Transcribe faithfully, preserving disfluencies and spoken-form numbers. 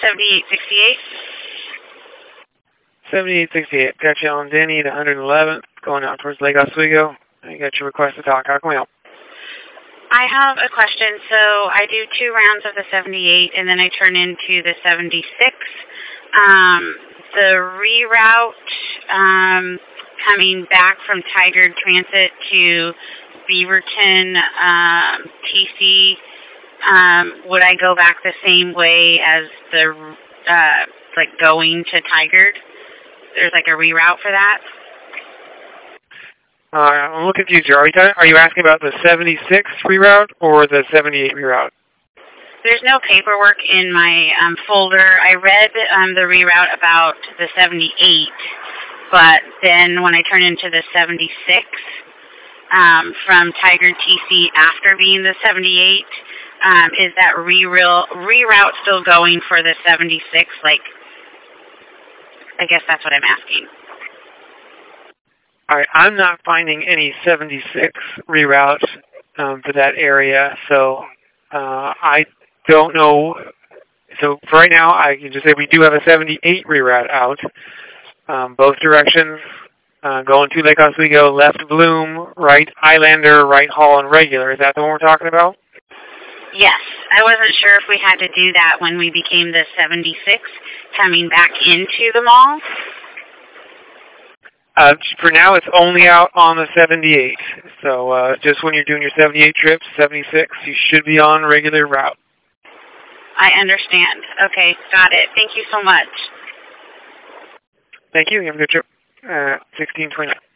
seventy-eight sixty-eight. seventy-eight sixty-eight. Got you on Denny, the one hundred eleventh, going out towards Lake Oswego. I got your request to talk. How can we help? I have a question. So I do two rounds of the seventy-eight, and then I turn into the seventy-six. Um, the reroute um, coming back from Tigard Transit to Beaverton um, T C, um, would I go back the same way as the, uh, like, going to Tigard? There's, like, a reroute for that? Uh, I'm a little confused here. Are you, talking, are you asking about the seventy-six reroute or the seventy-eight reroute? There's no paperwork in my um, folder. I read um, the reroute about the seventy-eight, but then when I turn into the seventy-six um, from Tigard T C after being the seventy-eight, um, is that reroute reroute still going for the seventy-six? Like, I guess that's what I'm asking. All right, I'm not finding any seventy-six reroutes um, for that area, so uh, I don't know. So for right now, I can just say we do have a seventy-eight reroute out, um, both directions, uh, going to Lake Oswego, left Bloom, right Islander, right Hall, and regular. Is that the one we're talking about? Yes. I wasn't sure if we had to do that when we became the seventy-six coming back into the mall. Uh, for now, it's only out on the seventy-eight. So uh, just when you're doing your seventy-eight trips, seventy-six, you should be on regular route. I understand. Okay, got it. Thank you so much. Thank you. You have a good trip. Uh, sixteen twenty.